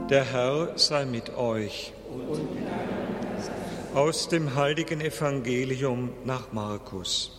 Der Herr sei mit euch. Aus dem heiligen Evangelium nach Markus.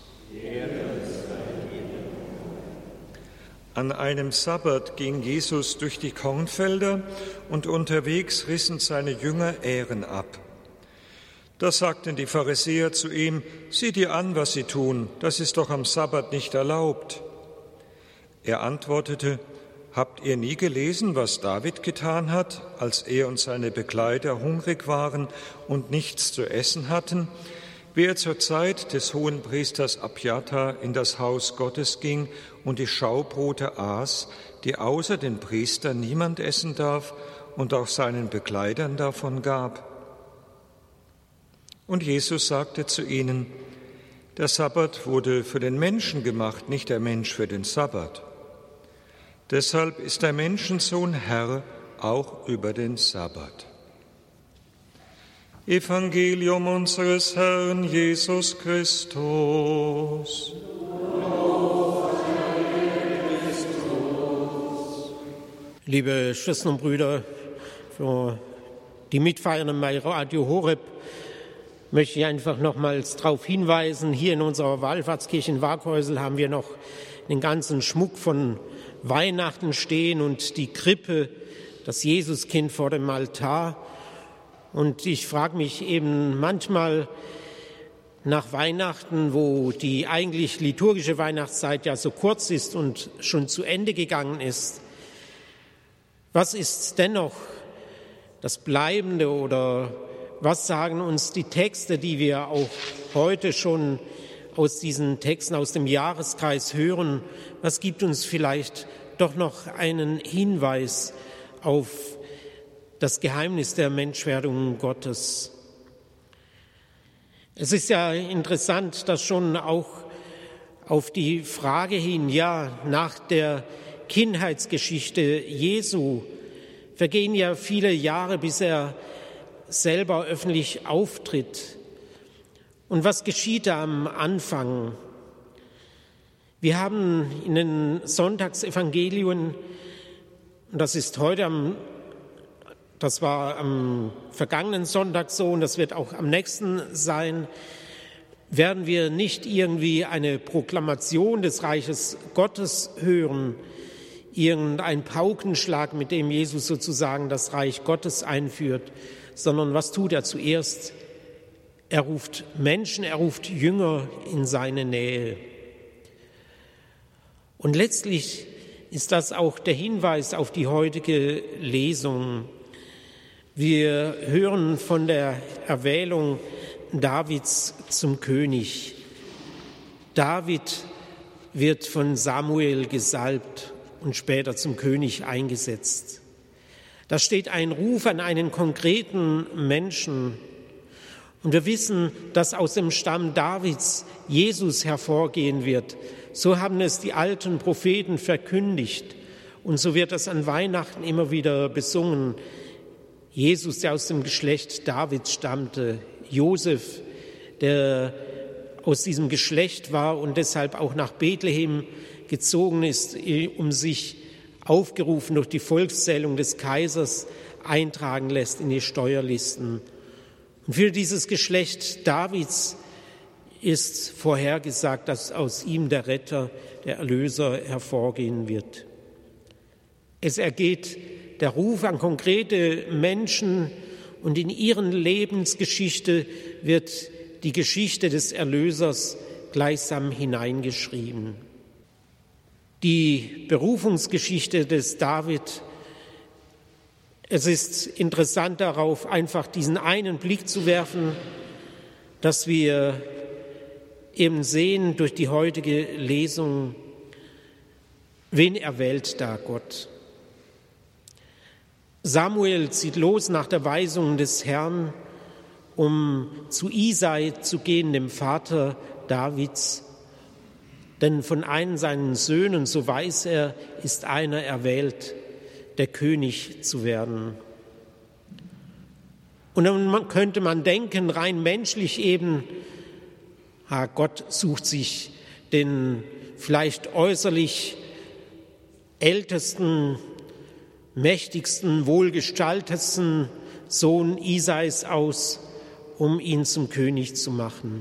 An einem Sabbat ging Jesus durch die Kornfelder und unterwegs rissen seine Jünger Ähren ab. Da sagten die Pharisäer zu ihm: Sieh dir an, was sie tun, das ist doch am Sabbat nicht erlaubt. Er antwortete: Habt ihr nie gelesen, was David getan hat, als er und seine Begleiter hungrig waren und nichts zu essen hatten, wie er zur Zeit des Hohenpriesters Abjatar in das Haus Gottes ging und die Schaubrote aß, die außer den Priestern niemand essen darf, und auch seinen Begleitern davon gab? Und Jesus sagte zu ihnen: Der Sabbat wurde für den Menschen gemacht, nicht der Mensch für den Sabbat. Deshalb ist der Menschensohn Herr auch über den Sabbat. Evangelium unseres Herrn Jesus Christus. Liebe Schwestern und Brüder, für die Mitfeiernden bei Radio Horeb möchte ich einfach nochmals darauf hinweisen, hier in unserer Wallfahrtskirche in Waghäusel haben wir noch den ganzen Schmuck von Weihnachten stehen und die Krippe, das Jesuskind vor dem Altar. Und ich frage mich eben manchmal nach Weihnachten, wo die eigentlich liturgische Weihnachtszeit ja so kurz ist und schon zu Ende gegangen ist, was ist dennoch das Bleibende oder was sagen uns die Texte, die wir auch heute schon aus diesen Texten aus dem Jahreskreis hören? Was gibt uns vielleicht doch noch einen Hinweis auf das Geheimnis der Menschwerdung Gottes? Es ist ja interessant, dass schon auch auf die Frage hin, ja, nach der Kindheitsgeschichte Jesu vergehen ja viele Jahre, bis er selber öffentlich auftritt. Und was geschieht da am Anfang? Wir haben in den Sonntagsevangelien, und das ist heute das war am vergangenen Sonntag so und das wird auch am nächsten sein, werden wir nicht irgendwie eine Proklamation des Reiches Gottes hören, irgendein Paukenschlag, mit dem Jesus sozusagen das Reich Gottes einführt, sondern was tut er zuerst? Er ruft Menschen, er ruft Jünger in seine Nähe. Und letztlich ist das auch der Hinweis auf die heutige Lesung. Wir hören von der Erwählung Davids zum König. David wird von Samuel gesalbt und später zum König eingesetzt. Da steht ein Ruf an einen konkreten Menschen. Und wir wissen, dass aus dem Stamm Davids Jesus hervorgehen wird. So haben es die alten Propheten verkündigt. Und so wird das an Weihnachten immer wieder besungen. Jesus, der aus dem Geschlecht Davids stammte. Josef, der aus diesem Geschlecht war und deshalb auch nach Bethlehem gezogen ist, um sich aufgerufen durch die Volkszählung des Kaisers eintragen lässt in die Steuerlisten. Und für dieses Geschlecht Davids ist vorhergesagt, dass aus ihm der Retter, der Erlöser hervorgehen wird. Es ergeht der Ruf an konkrete Menschen und in ihren Lebensgeschichte wird die Geschichte des Erlösers gleichsam hineingeschrieben. Die Berufungsgeschichte des David, es ist interessant darauf, einfach diesen einen Blick zu werfen, dass wir eben sehen durch die heutige Lesung, wen erwählt da Gott? Samuel zieht los nach der Weisung des Herrn, um zu Isai zu gehen, dem Vater Davids. Denn von einem seinen Söhnen, so weiß er, ist einer erwählt, der König zu werden. Und dann könnte man denken, rein menschlich eben, Gott sucht sich den vielleicht äußerlich ältesten mächtigsten, wohlgestaltetsten Sohn Isais aus, um ihn zum König zu machen.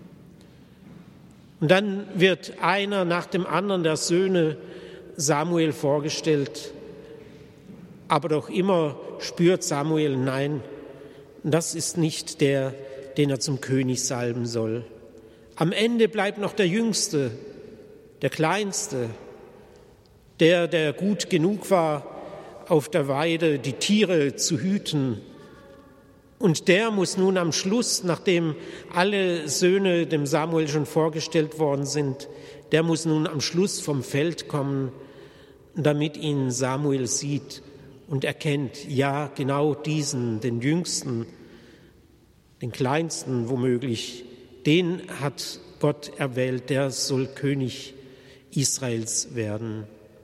Und dann wird einer nach dem anderen der Söhne Samuel vorgestellt, aber doch immer spürt Samuel, nein, das ist nicht der, den er zum König salben soll. Am Ende bleibt noch der Jüngste, der Kleinste, der gut genug war, auf der Weide die Tiere zu hüten. Und der muss nun am Schluss, nachdem alle Söhne dem Samuel schon vorgestellt worden sind, der muss nun am Schluss vom Feld kommen, damit ihn Samuel sieht und erkennt, ja, genau diesen, den Jüngsten, den Kleinsten womöglich, den hat Gott erwählt, der soll König Israels werden.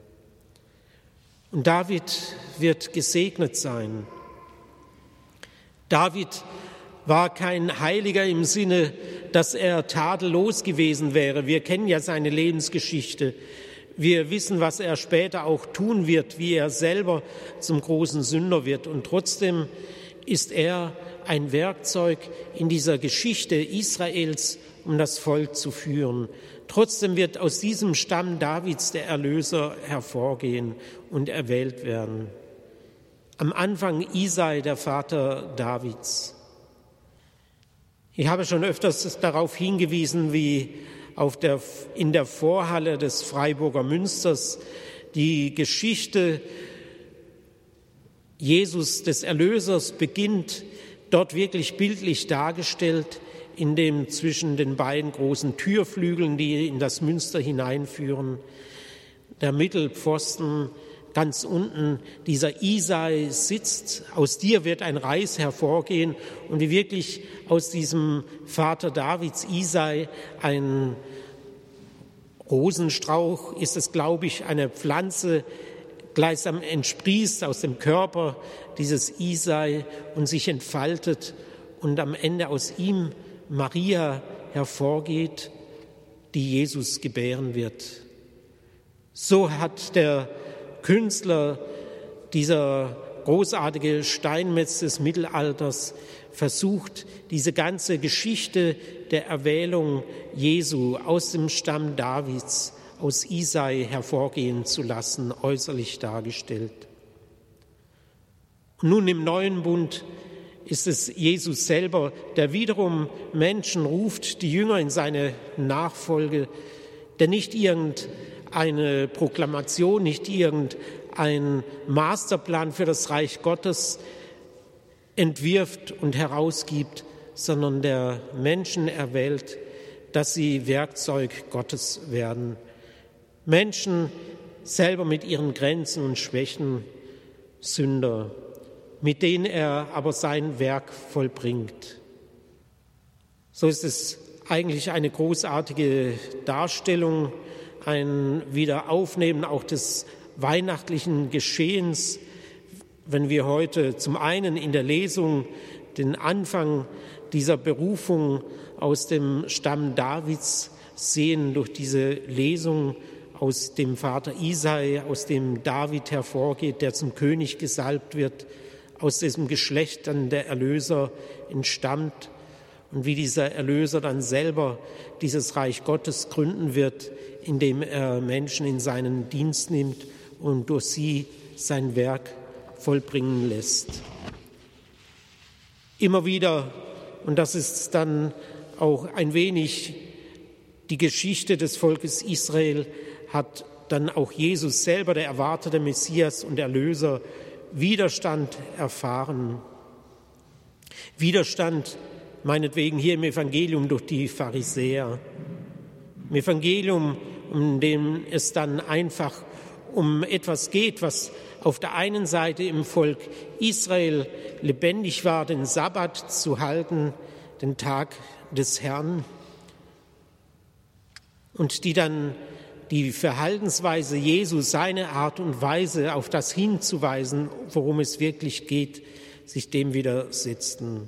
Und David wird gesegnet sein. David war kein Heiliger im Sinne, dass er tadellos gewesen wäre. Wir kennen ja seine Lebensgeschichte. Wir wissen, was er später auch tun wird, wie er selber zum großen Sünder wird. Und trotzdem ist er ein Werkzeug in dieser Geschichte Israels, um das Volk zu führen. Trotzdem wird aus diesem Stamm Davids der Erlöser hervorgehen und erwählt werden. Am Anfang Isai, der Vater Davids. Ich habe schon öfters darauf hingewiesen, wie in der Vorhalle des Freiburger Münsters die Geschichte Jesus des Erlösers beginnt, dort wirklich bildlich dargestellt, in dem zwischen den beiden großen Türflügeln, die in das Münster hineinführen, der Mittelpfosten ganz unten, dieser Isai sitzt, aus dir wird ein Reis hervorgehen, und wie wirklich aus diesem Vater Davids Isai ein Rosenstrauch ist es, glaube ich, eine Pflanze gleichsam entsprießt aus dem Körper dieses Isai und sich entfaltet und am Ende aus ihm Maria hervorgeht, die Jesus gebären wird. So hat der Künstler, dieser großartige Steinmetz des Mittelalters, versucht, diese ganze Geschichte der Erwählung Jesu aus dem Stamm Davids, aus Isai hervorgehen zu lassen, äußerlich dargestellt. Und nun im Neuen Bund ist es Jesus selber, der wiederum Menschen ruft, die Jünger in seine Nachfolge, der nicht irgendeine Proklamation, nicht irgendein Masterplan für das Reich Gottes entwirft und herausgibt, sondern der Menschen erwählt, dass sie Werkzeug Gottes werden. Menschen selber mit ihren Grenzen und Schwächen, Sünder, mit denen er aber sein Werk vollbringt. So ist es eigentlich eine großartige Darstellung, ein Wiederaufnehmen auch des weihnachtlichen Geschehens, wenn wir heute zum einen in der Lesung den Anfang dieser Berufung aus dem Stamm Davids sehen, durch diese Lesung aus dem Vater Isai, aus dem David hervorgeht, der zum König gesalbt wird, aus diesem Geschlecht dann der Erlöser entstammt und wie dieser Erlöser dann selber dieses Reich Gottes gründen wird, indem er Menschen in seinen Dienst nimmt und durch sie sein Werk vollbringen lässt. Immer wieder, und das ist dann auch ein wenig die Geschichte des Volkes Israel, hat dann auch Jesus selber, der erwartete Messias und Erlöser, Widerstand erfahren. Widerstand meinetwegen hier im Evangelium durch die Pharisäer. Im Evangelium, in dem es dann einfach um etwas geht, was auf der einen Seite im Volk Israel lebendig war, den Sabbat zu halten, den Tag des Herrn, und die dann die Verhaltensweise Jesu, seine Art und Weise, auf das hinzuweisen, worum es wirklich geht, sich dem widersetzten.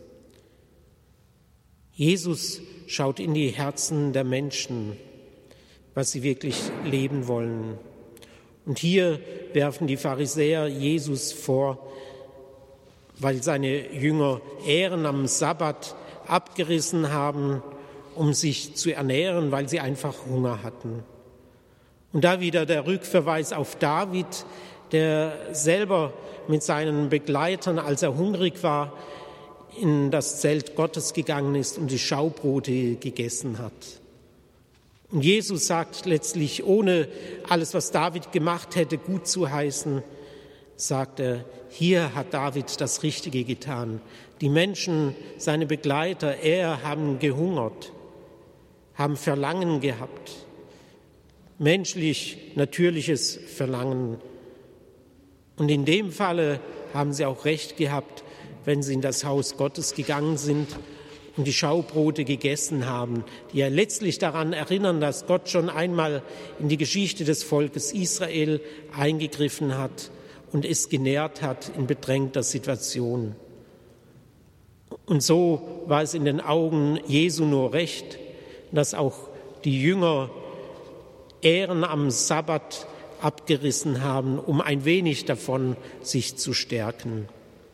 Jesus schaut in die Herzen der Menschen, was sie wirklich leben wollen. Und hier werfen die Pharisäer Jesus vor, weil seine Jünger Ähren am Sabbat abgerissen haben, um sich zu ernähren, weil sie einfach Hunger hatten. Und da wieder der Rückverweis auf David, der selber mit seinen Begleitern, als er hungrig war, in das Zelt Gottes gegangen ist und die Schaubrote gegessen hat. Und Jesus sagt letztlich, ohne alles, was David gemacht hätte, gut zu heißen, sagt er, hier hat David das Richtige getan. Die Menschen, seine Begleiter, er haben gehungert, haben Verlangen gehabt, menschlich, natürliches Verlangen. Und in dem Falle haben sie auch recht gehabt, wenn sie in das Haus Gottes gegangen sind und die Schaubrote gegessen haben, die ja letztlich daran erinnern, dass Gott schon einmal in die Geschichte des Volkes Israel eingegriffen hat und es genährt hat in bedrängter Situation. Und so war es in den Augen Jesu nur recht, dass auch die Jünger Ähren am Sabbat abgerissen haben, um ein wenig davon sich zu stärken.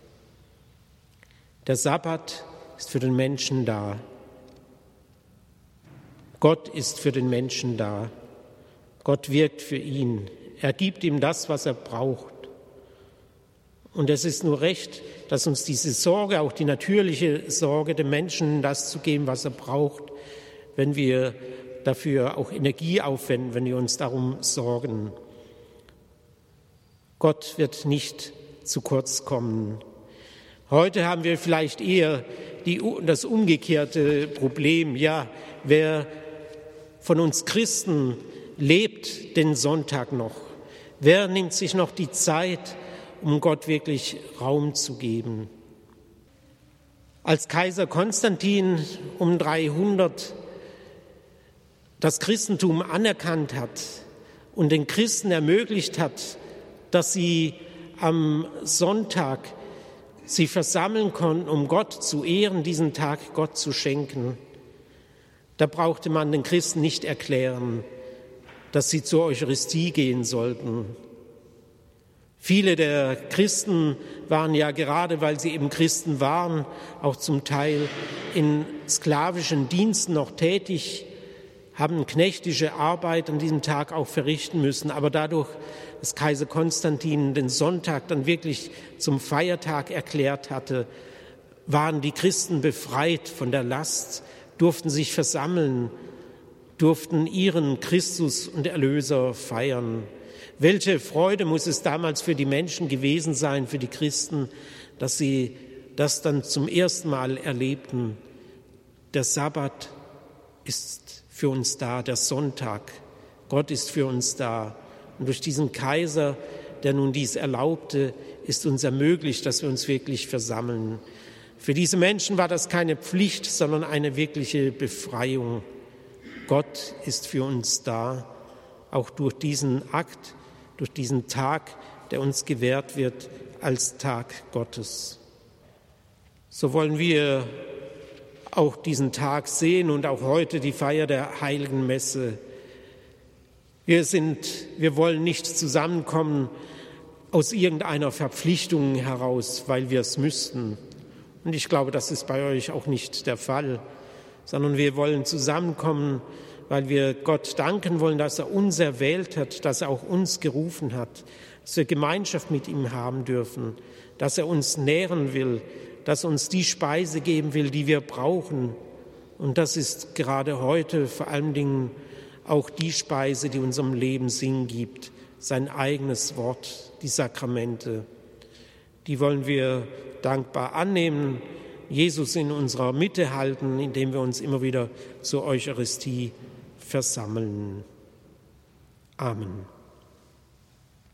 Der Sabbat ist für den Menschen da. Gott ist für den Menschen da. Gott wirkt für ihn. Er gibt ihm das, was er braucht. Und es ist nur recht, dass uns diese Sorge, auch die natürliche Sorge, dem Menschen das zu geben, was er braucht, wenn wir dafür auch Energie aufwenden, wenn wir uns darum sorgen. Gott wird nicht zu kurz kommen. Heute haben wir vielleicht eher das umgekehrte Problem. Ja, wer von uns Christen lebt den Sonntag noch? Wer nimmt sich noch die Zeit, um Gott wirklich Raum zu geben? Als Kaiser Konstantin um 300 das Christentum anerkannt hat und den Christen ermöglicht hat, dass sie am Sonntag sich versammeln konnten, um Gott zu ehren, diesen Tag Gott zu schenken, da brauchte man den Christen nicht erklären, dass sie zur Eucharistie gehen sollten. Viele der Christen waren ja gerade, weil sie eben Christen waren, auch zum Teil in sklavischen Diensten noch tätig, haben knechtische Arbeit an diesem Tag auch verrichten müssen. Aber dadurch, dass Kaiser Konstantin den Sonntag dann wirklich zum Feiertag erklärt hatte, waren die Christen befreit von der Last, durften sich versammeln, durften ihren Christus und Erlöser feiern. Welche Freude muss es damals für die Menschen gewesen sein, für die Christen, dass sie das dann zum ersten Mal erlebten. Der Sabbat ist für uns da, der Sonntag. Gott ist für uns da. Und durch diesen Kaiser, der nun dies erlaubte, ist uns ermöglicht, dass wir uns wirklich versammeln. Für diese Menschen war das keine Pflicht, sondern eine wirkliche Befreiung. Gott ist für uns da, auch durch diesen Akt, durch diesen Tag, der uns gewährt wird als Tag Gottes. So wollen wir auch diesen Tag sehen und auch heute die Feier der Heiligen Messe. Wir wollen nicht zusammenkommen aus irgendeiner Verpflichtung heraus, weil wir es müssten. Und ich glaube, das ist bei euch auch nicht der Fall, sondern wir wollen zusammenkommen, weil wir Gott danken wollen, dass er uns erwählt hat, dass er auch uns gerufen hat, dass wir Gemeinschaft mit ihm haben dürfen, dass er uns nähren will, dass er uns die Speise geben will, die wir brauchen. Und das ist gerade heute vor allen Dingen auch die Speise, die unserem Leben Sinn gibt, sein eigenes Wort, die Sakramente. Die wollen wir dankbar annehmen, Jesus in unserer Mitte halten, indem wir uns immer wieder zur Eucharistie versammeln. Amen.